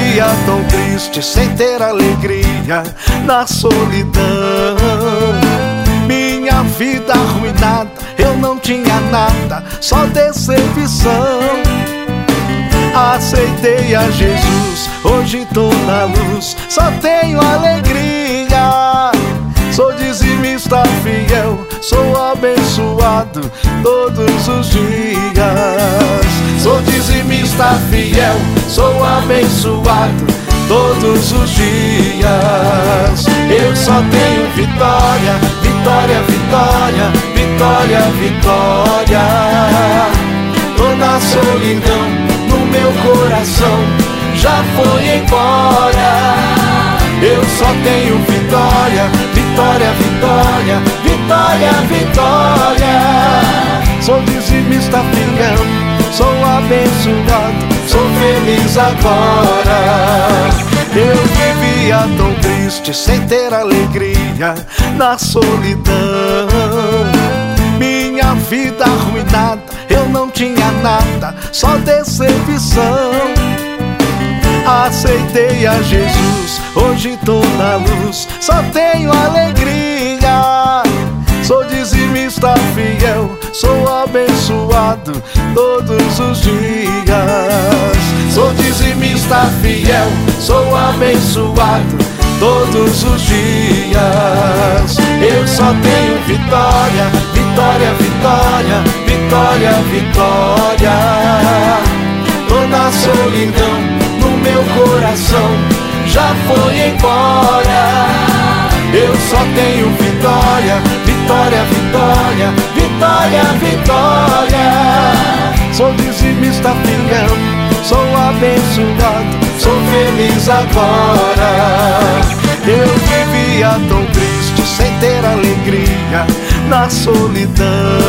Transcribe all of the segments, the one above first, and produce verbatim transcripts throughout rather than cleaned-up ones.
vivia tão triste, sem ter alegria, na solidão. Minha vida arruinada, eu não tinha nada, só decepção. Aceitei a Jesus, hoje tô na luz, só tenho alegria. Sou dizimista fiel, sou abençoado todos os dias. Sou dizimista fiel, sou abençoado todos os dias. Eu só tenho vitória, vitória, vitória, vitória, vitória. Toda a solidão no meu coração já foi embora. Eu só tenho vitória, vitória, vitória, vitória, vitória. Sou dizimista fiel, sou abençoado, sou feliz agora. Eu vivia tão triste, sem ter alegria, na solidão. Minha vida arruinada, eu não tinha nada, só decepção. Aceitei a Jesus, hoje tô na luz, só tenho alegria. Sou dizimista fiel, sou abençoado todos os dias. Sou dizimista fiel, sou abençoado todos os dias. Eu só tenho vitória, vitória, vitória, vitória, vitória. Toda a solidão no meu coração já foi embora. Eu só tenho vitória, vitória, vitória, vitória, vitória. Sou dizimista fiel, sou abençoado, sou feliz agora. Eu vivia tão triste, sem ter alegria, na solidão.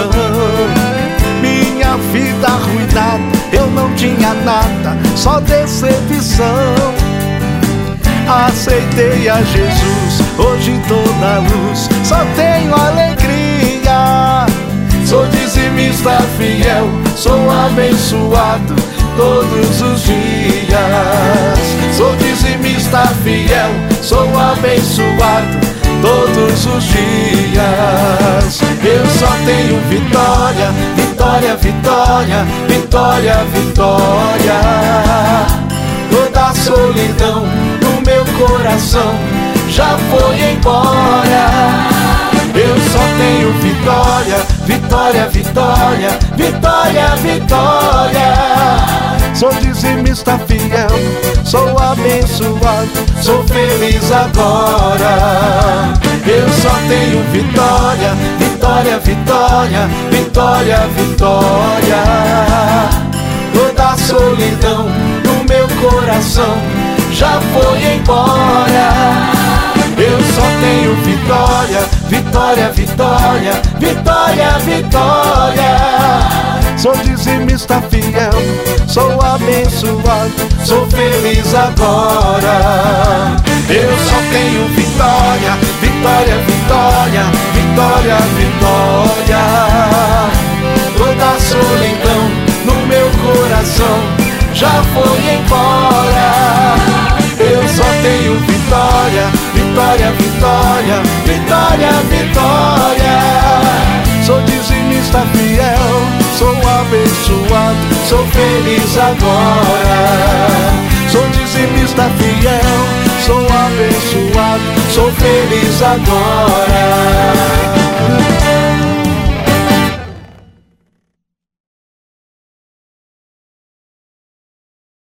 Minha vida arruinada, eu não tinha nada, só decepção. Aceitei a Jesus, hoje tô na luz, só tenho alegria. Sou dizimista fiel, sou abençoado todos os dias. Sou dizimista fiel, sou abençoado todos os dias. Eu só tenho vitória, vitória, vitória, vitória, vitória. Toda a solidão no meu coração já foi embora. Eu só tenho vitória, vitória, vitória, vitória, vitória. Sou dizimista fiel, sou abençoado, sou feliz agora. Eu só tenho vitória, vitória, vitória, vitória, vitória. Toda a solidão no meu coração já foi embora. Eu só tenho vitória, vitória, vitória, vitória, vitória. Sou dizimista fiel, sou abençoado, sou feliz agora. Eu só tenho vitória, vitória, vitória, vitória, vitória. Toda a solidão no meu coração já foi embora. Eu só tenho vitória, vitória, vitória, vitória, vitória. Sou dizimista fiel, sou abençoado, sou feliz agora. Sou dizimista fiel, sou abençoado, sou feliz agora.